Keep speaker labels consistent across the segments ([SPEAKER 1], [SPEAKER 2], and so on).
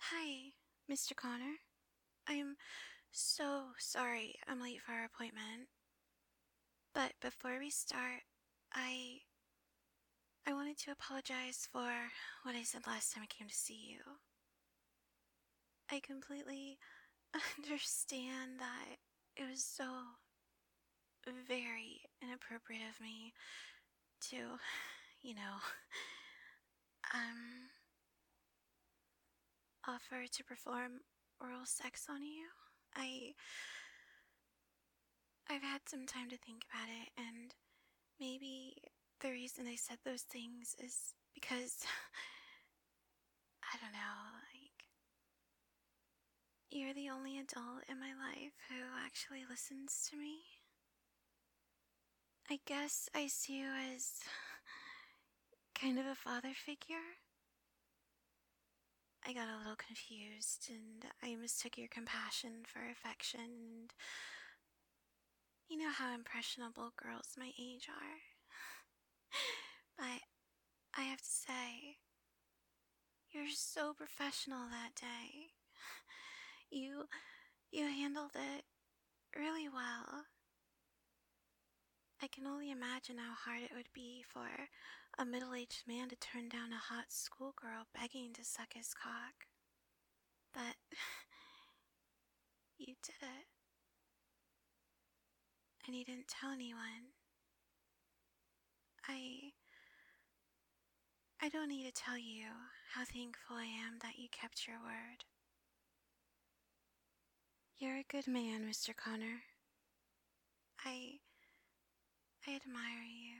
[SPEAKER 1] Hi, Mr. Connor. I'm so sorry I'm late for our appointment. But before we start, I I wanted to apologize for what I said last time I came to see you. I completely understand that it was so very inappropriate of me to, you know, um, offer to perform oral sex on you. I I've had some time to think about it, and maybe the reason I said those things is because I don't know, like, you're the only adult in my life who actually listens to me. I guess I see you as kind of a father figure. I got a little confused and I mistook your compassion for affection, and you know how impressionable girls my age are. But I have to say, you're so professional that day. You you handled it really well. I can only imagine how hard it would be for a middle-aged man to turn down a hot schoolgirl begging to suck his cock. But you did it. And you didn't tell anyone. I I don't need to tell you how thankful I am that you kept your word. You're a good man, Mr. Connor. I I admire you.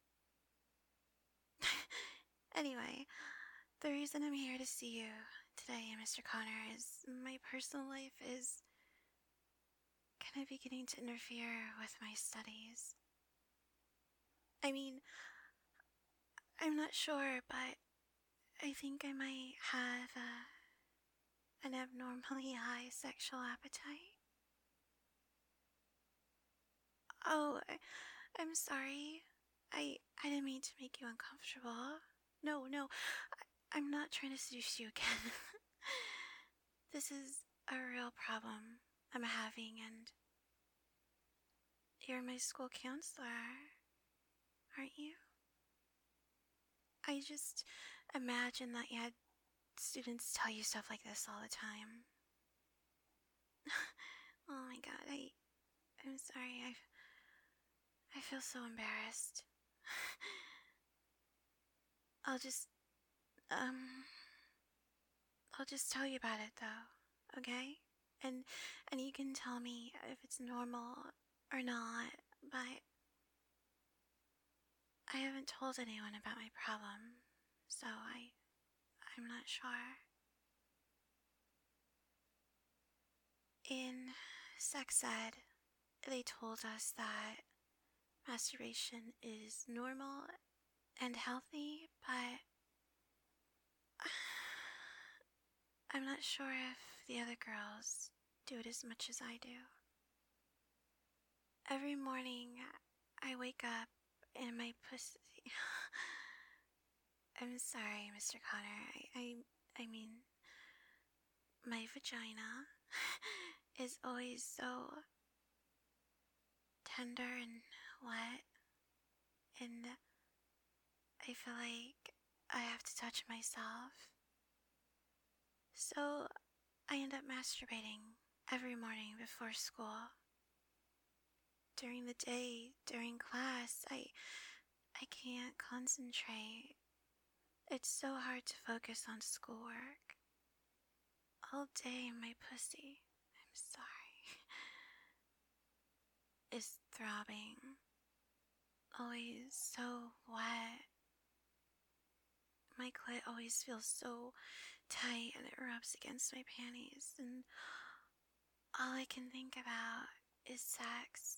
[SPEAKER 1] Anyway, the reason I'm here to see you today, Mr. Connor, is my personal life is kind of beginning to interfere with my studies. I mean, I'm not sure, but I think I might have an abnormally high sexual appetite. Oh, I'm sorry. I didn't mean to make you uncomfortable. No, I'm not trying to seduce you again. This is a real problem I'm having, and you're my school counselor, aren't you? I just imagine that you had students tell you stuff like this all the time. Oh my god, I'm sorry. I feel so embarrassed. I'll just um I'll just tell you about it though, okay? And and you can tell me if it's normal or not, but I haven't told anyone about my problem, so I'm not sure. In sex ed, they told us that masturbation is normal and healthy, but I'm not sure if the other girls do it as much as I do. Every morning, I wake up and my pussy. I'm sorry, Mr. Connor. I mean, my vagina is always so tender and wet, and I feel like I have to touch myself. So I end up masturbating every morning before school. During the day, during class, I can't concentrate. It's so hard to focus on schoolwork. All day my pussy, I'm sorry, is throbbing. Always so wet. My clit always feels so tight and it rubs against my panties, and all I can think about is sex.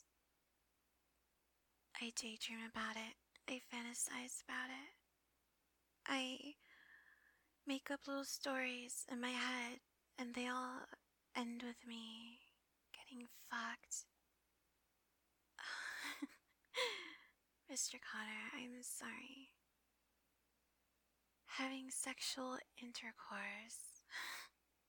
[SPEAKER 1] I daydream about it. I fantasize about it. I make up little stories in my head, and they all end with me getting fucked. Mr. Connor, I'm sorry. Having sexual intercourse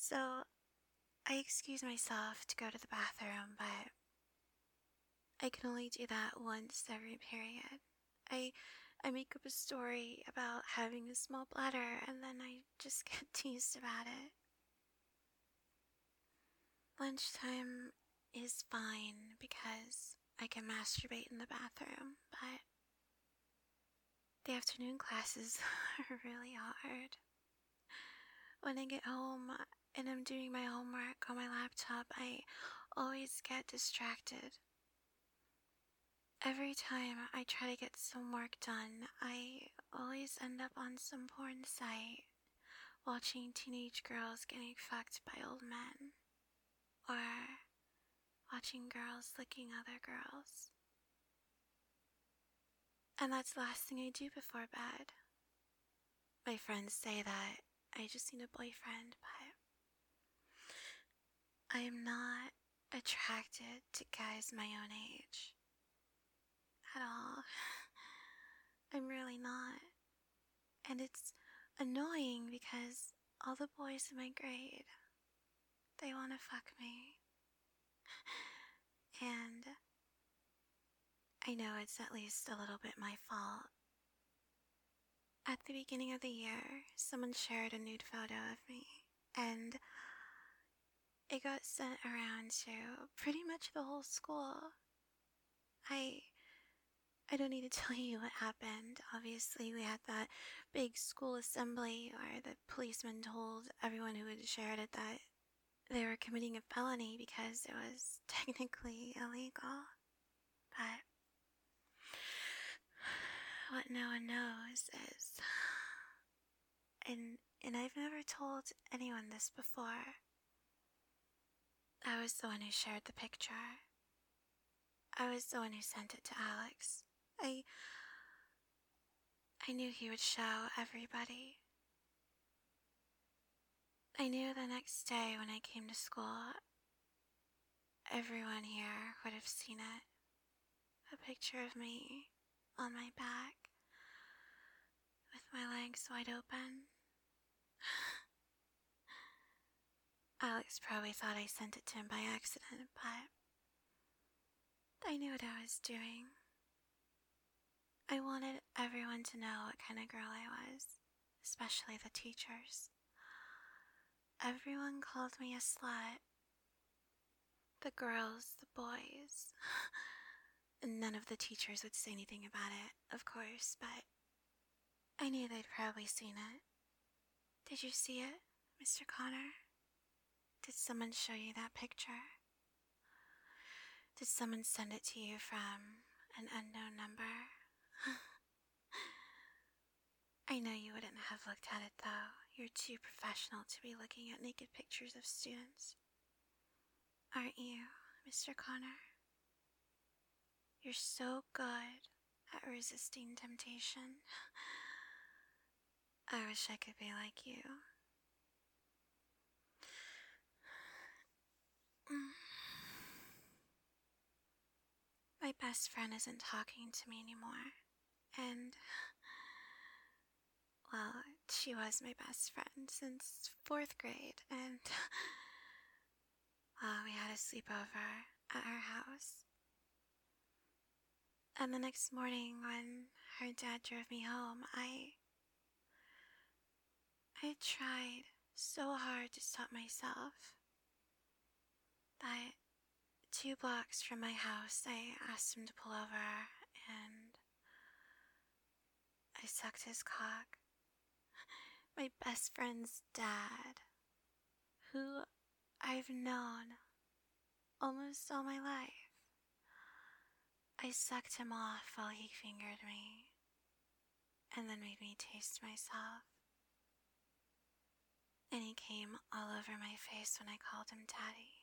[SPEAKER 1] So, I excuse myself to go to the bathroom, but I can only do that once every period. I I make up a story about having a small bladder and then I just get teased about it. Lunchtime is fine because I can masturbate in the bathroom, but the afternoon classes are really hard. When I get home and I'm doing my homework on my laptop, I always get distracted. Every time I try to get some work done, I always end up on some porn site watching teenage girls getting fucked by old men, or watching girls licking other girls. And that's the last thing I do before bed. My friends say that I just need a boyfriend, but I am not attracted to guys my own age. At all. I'm really not. And it's annoying because all the boys in my grade, they want to fuck me. And I know it's at least a little bit my fault. At the beginning of the year, someone shared a nude photo of me, and it got sent around to pretty much the whole school. I don't need to tell you what happened. Obviously, we had that big school assembly where the policeman told everyone who had shared it that they were committing a felony because it was technically illegal. But what no one knows is, and I've never told anyone this before, I was the one who shared the picture. I was the one who sent it to Alex. I knew he would show everybody. I knew the next day when I came to school, everyone here would have seen it. A picture of me on my back with my legs wide open. Alex probably thought I sent it to him by accident, but I knew what I was doing. I wanted everyone to know what kind of girl I was, especially the teachers. Everyone called me a slut. The girls, the boys. None of the teachers would say anything about it, of course, but I knew they'd probably seen it. Did you see it, Mr. Connor? Did someone show you that picture? Did someone send it to you from an unknown number? I know you wouldn't have looked at it, though. You're too professional to be looking at naked pictures of students. Aren't you, Mr. Connor? You're so good at resisting temptation. I wish I could be like you. My best friend isn't talking to me anymore, and, well, she was my best friend since 4th grade, and, well, we had a sleepover at her house. And the next morning, when her dad drove me home, I tried so hard to stop myself that 2 blocks from my house, I asked him to pull over, and I sucked his cock. My best friend's dad, who I've known almost all my life. I sucked him off while he fingered me, and then made me taste myself. And he came all over my face when I called him Daddy.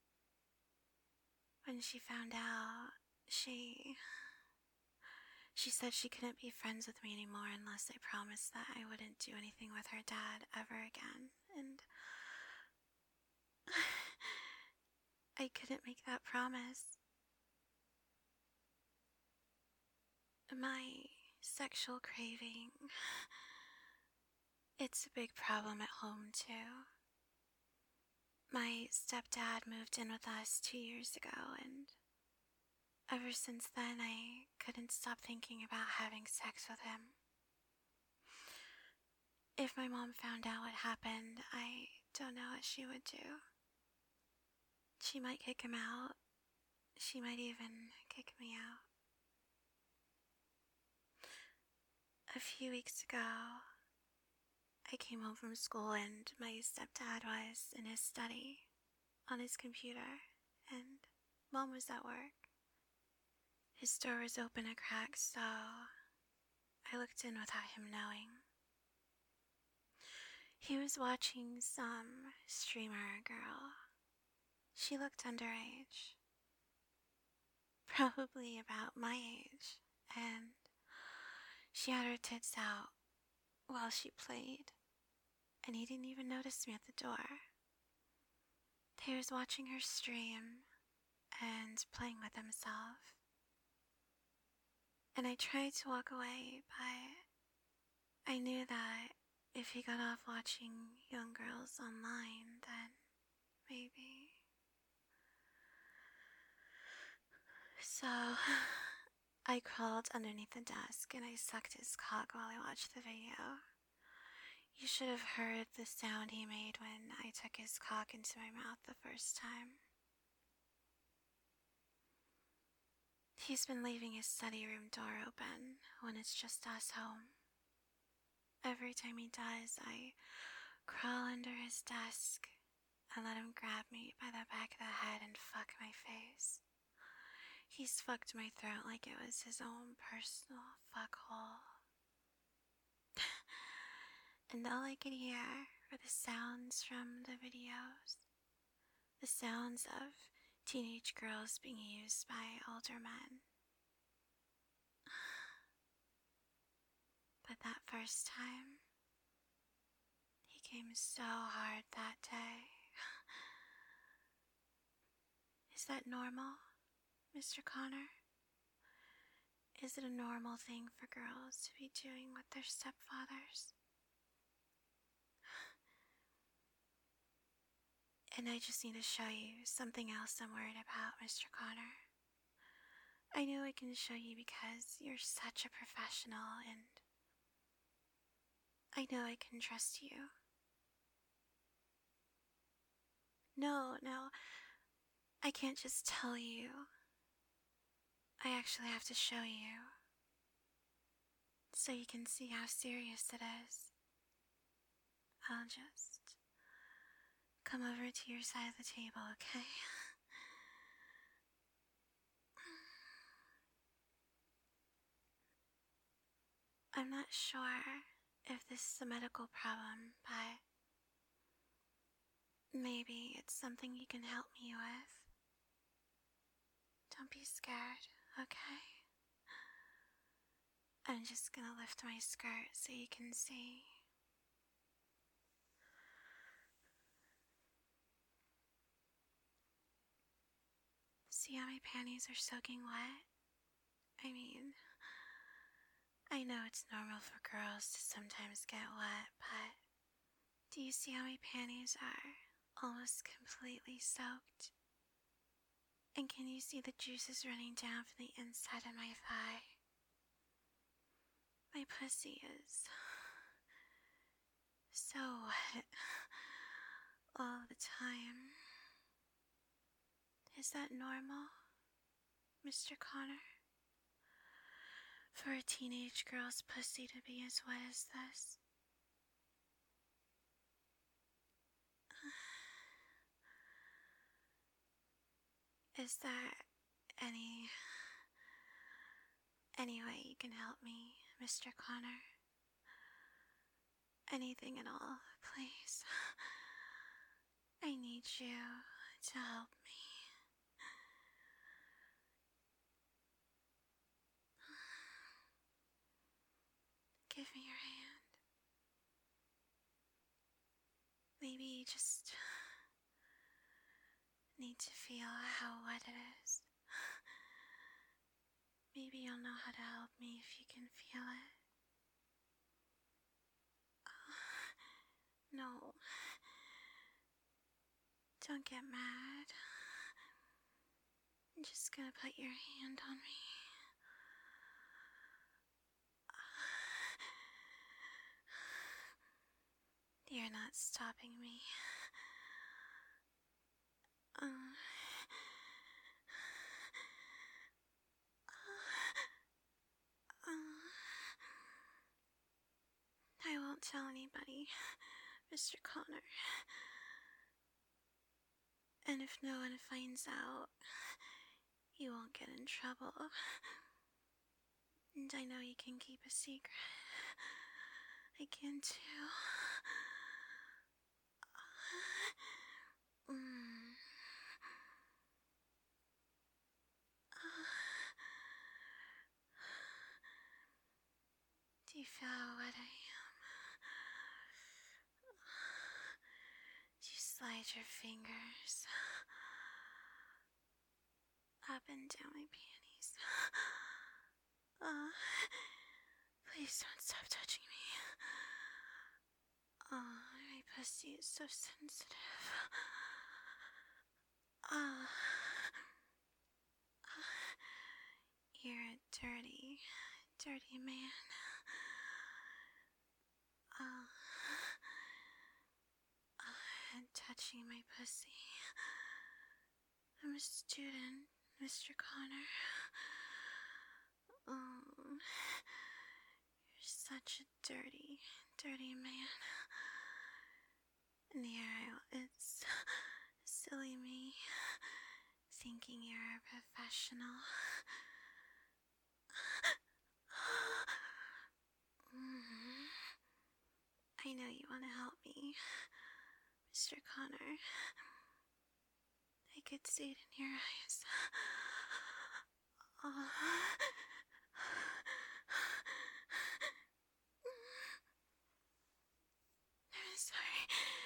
[SPEAKER 1] When she found out, she said she couldn't be friends with me anymore unless I promised that I wouldn't do anything with her dad ever again, and I couldn't make that promise. My sexual craving, it's a big problem at home too. My stepdad moved in with us 2 years ago, and ever since then, I couldn't stop thinking about having sex with him. If my mom found out what happened, I don't know what she would do. She might kick him out. She might even kick me out. A few weeks ago, I came home from school and my stepdad was in his study on his computer, and Mom was at work. His door was open a crack, so I looked in without him knowing. He was watching some streamer girl. She looked underage, probably about my age, and she had her tits out while she played, and he didn't even notice me at the door. He was watching her stream and playing with himself. And I tried to walk away, but I knew that if he got off watching young girls online, then maybe. So I crawled underneath the desk and I sucked his cock while I watched the video. You should have heard the sound he made when I took his cock into my mouth the first time. He's been leaving his study room door open when it's just us home. Every time he does, I crawl under his desk and let him grab me by the back of the head and fuck my face. He's fucked my throat like it was his own personal fuckhole. And all I could hear were the sounds from the videos. The sounds of teenage girls being used by older men. But that first time, he came so hard that day. Is that normal, Mr. Connor? Is it a normal thing for girls to be doing with their stepfathers? And I just need to show you something else I'm worried about, Mr. Connor. I know I can show you because you're such a professional, and I know I can trust you. No, I can't just tell you. I actually have to show you, so you can see how serious it is. I'll just come over to your side of the table, okay? I'm not sure if this is a medical problem, but maybe it's something you can help me with. Don't be scared, okay? I'm just gonna lift my skirt so you can see. See how my panties are soaking wet? I mean, I know it's normal for girls to sometimes get wet, but do you see how my panties are almost completely soaked? And can you see the juices running down from the inside of my thigh? My pussy is so wet all the time. Is that normal, Mr. Connor? For a teenage girl's pussy to be as wet as this? Is there any way you can help me, Mr. Connor? Anything at all, please. I need you to help me. Give me your hand. Maybe you just need to feel how wet it is. Maybe you'll know how to help me if you can feel it. No. Don't get mad. I'm just gonna put your hand on me. You're not stopping me. I won't tell anybody, Mr. Connor. And if no one finds out, you won't get in trouble. And I know you can keep a secret. I can too. Do you feel how wet I am? Do you slide your fingers up and down my panties? Please don't stop touching me. My pussy is so sensitive. You're a dirty, dirty man. Touching my pussy. I'm a student, Mr. Connor. You're such a dirty, dirty man. And here it's silly me thinking you're a professional. I know you want to help me, Mr. Connor. I could see it in your eyes. I'm sorry.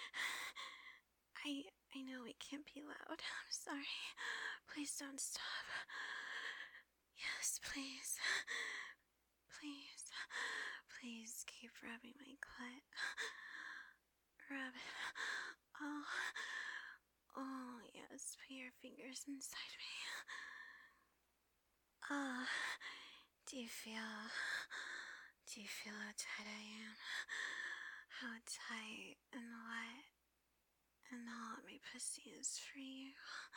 [SPEAKER 1] I know we can't be loud. I'm sorry. Please don't stop. Yes, please. Please. Please keep rubbing my clit. Rub it. Oh, yes. Put your fingers inside me. Do you feel how tight I am? How tight and wet and hot my pussy is for you?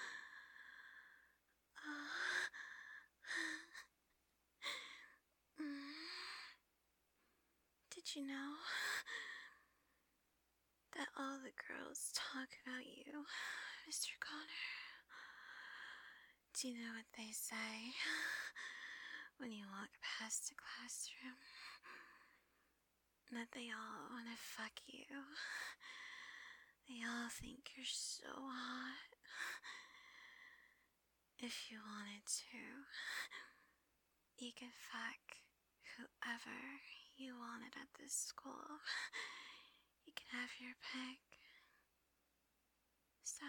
[SPEAKER 1] Did you know that all the girls talk about you, Mr. Connor? Do you know what they say when you walk past a classroom? That they all want to fuck you. They all think you're so hot. If you wanted to, you could fuck whoever you wanted at this school. You can have your pick. So,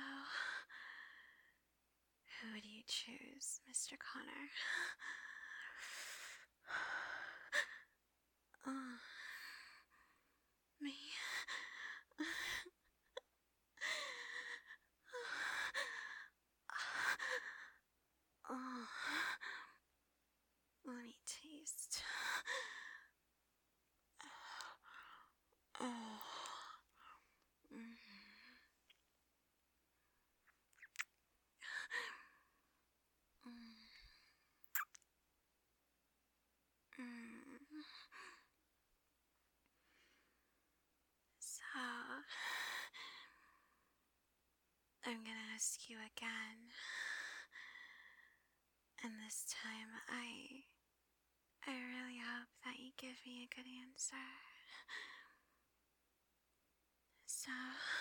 [SPEAKER 1] who would you choose, Mr. Connor? Me? Let me taste. So, I'm gonna ask you again. And this time, I really hope that you give me a good answer. So,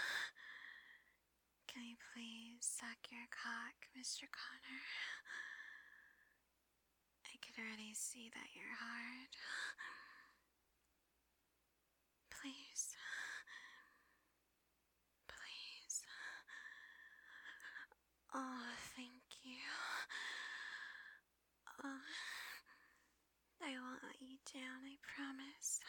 [SPEAKER 1] can you please suck your cock, Mr. Connor? I can already see that you're hard. Please. Please. Oh, thank you. I won't let you down, I promise.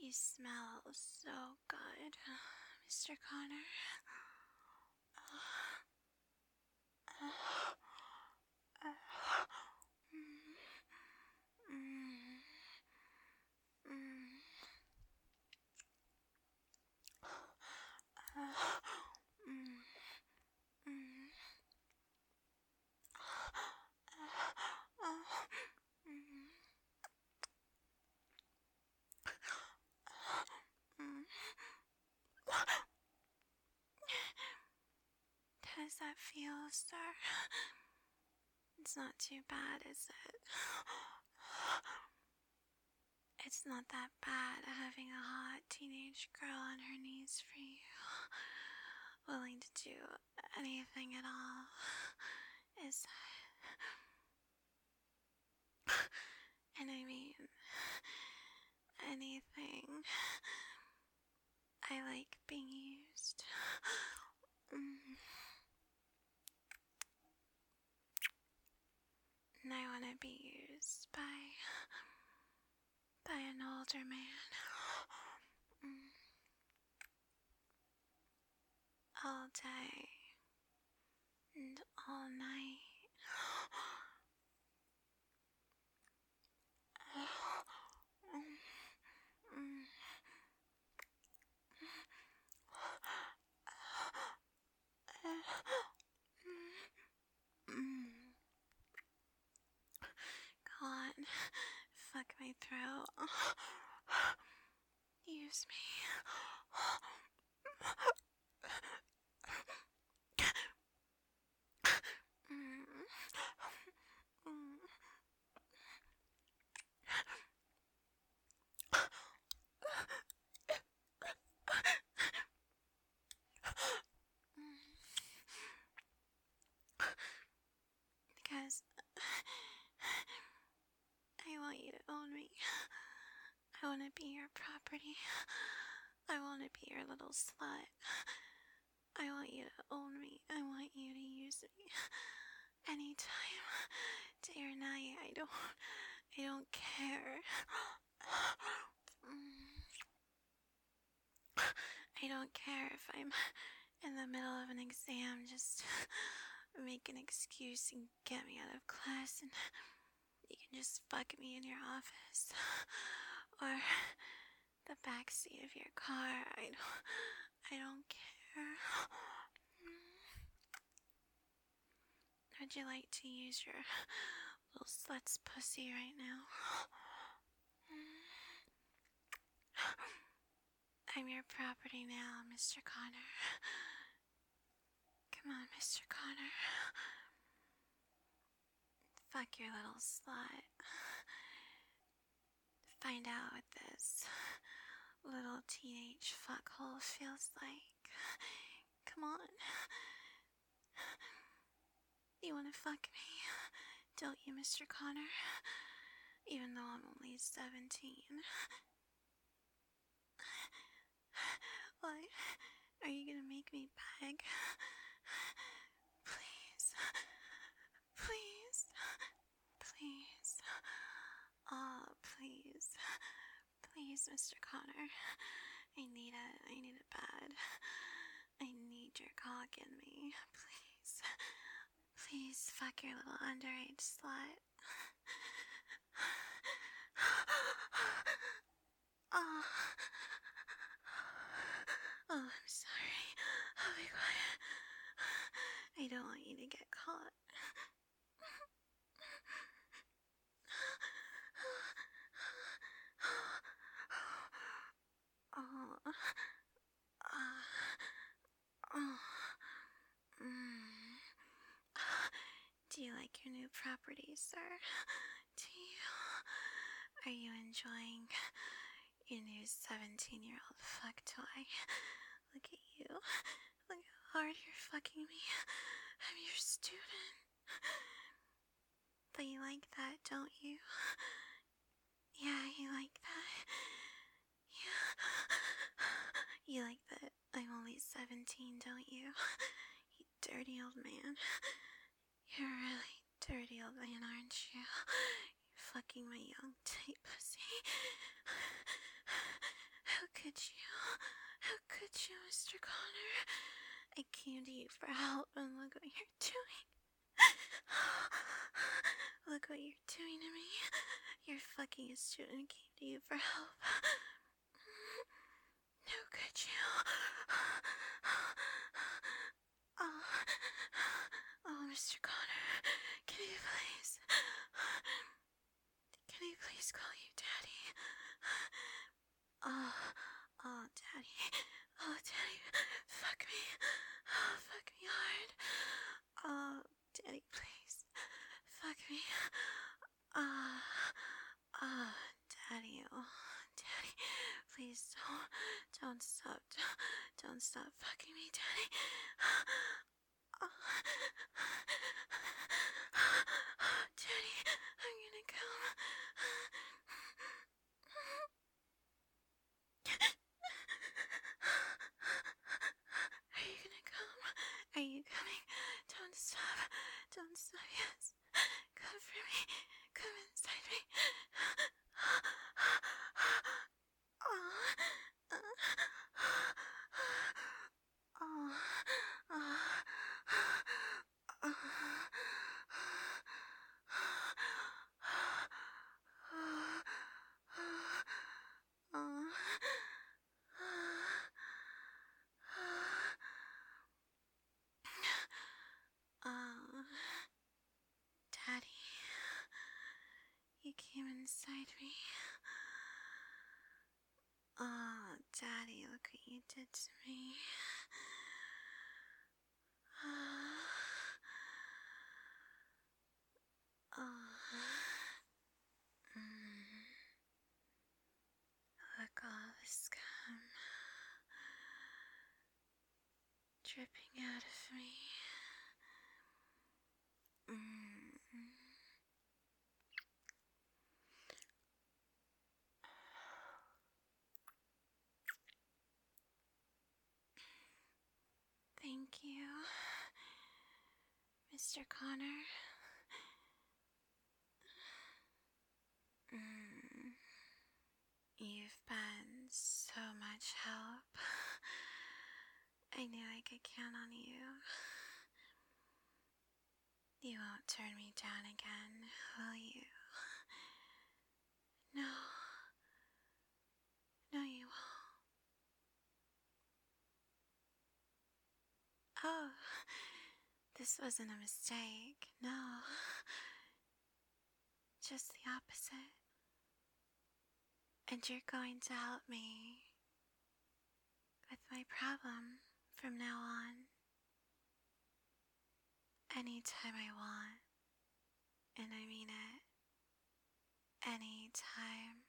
[SPEAKER 1] You smell so good, Mr. Connor. How does that feel, sir? It's not too bad, is it? It's not that bad having a hot teenage girl on her knees for you, willing to do anything at all, is it? And I mean, anything. I like being used. And I want to be used by an older man. All day and all night. Go on, fuck my throat. Use me. Because I want you to own me. I want to be your property. I want to be your little slut. I want you to own me. I want you to use me. Anytime, day or night, I don't care. I don't care if I'm in the middle of an exam, just make an excuse and get me out of class, and you can just fuck me in your office. Or the backseat of your car. I don't care. Would you like to use your little slut's pussy right now? I'm your property now, Mr. Connor. Come on, Mr. Connor. Fuck your little slut. Find out what this little teenage fuckhole feels like. Come on. You wanna fuck me? Don't you, Mr. Connor? Even though I'm only 17. What? Are you gonna make me beg? Please. Please. Please. Oh, please. Please, Mr. Connor. I need it bad. I need your cock in me. Please. Please fuck your little underage slut. Oh. Oh, I'm sorry. I'll be quiet. I don't want you to get caught. Do you like your new property, sir? Do you? Are you enjoying your new 17-year-old fuck toy? Look at you. Look how hard you're fucking me. I'm your student. But you like that, don't you? Yeah, you like that. Yeah. You like that I'm only 17, don't you? You dirty old man. You're a really dirty old man, aren't you? You're fucking my young tight pussy. could you? How could you, Mr. Connor? I came to you for help, and look what you're doing. Look what you're doing to me. You're fucking a student came to you for help. How could you? Oh, Mr. Connor, can I please call you Daddy? Oh, Daddy. Oh, Daddy, fuck me. Oh, fuck me hard. Oh, Daddy, please. Fuck me. Daddy, oh, Daddy, please don't stop. Don't stop fucking me, Daddy. Daddy, I'm gonna come. Are you gonna come? Are you coming? Don't stop. Don't stop. Yes. Come for me. Come inside me. Daddy, you came inside me. Oh, Daddy, look what you did to me. Look, all the scum dripping out of me. Thank you, Mr. Connor. You've been so much help. I knew I could count on you. You won't turn me down again, will you? No. No, you won't. Oh, this wasn't a mistake. No. Just the opposite. And you're going to help me with my problem from now on. Anytime I want. And I mean it. Anytime.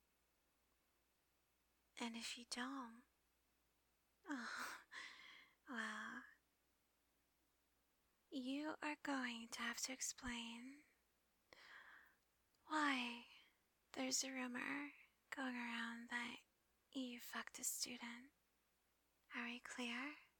[SPEAKER 1] And if you don't, oh, well, you are going to have to explain why there's a rumor going around that you fucked a student. Are we clear?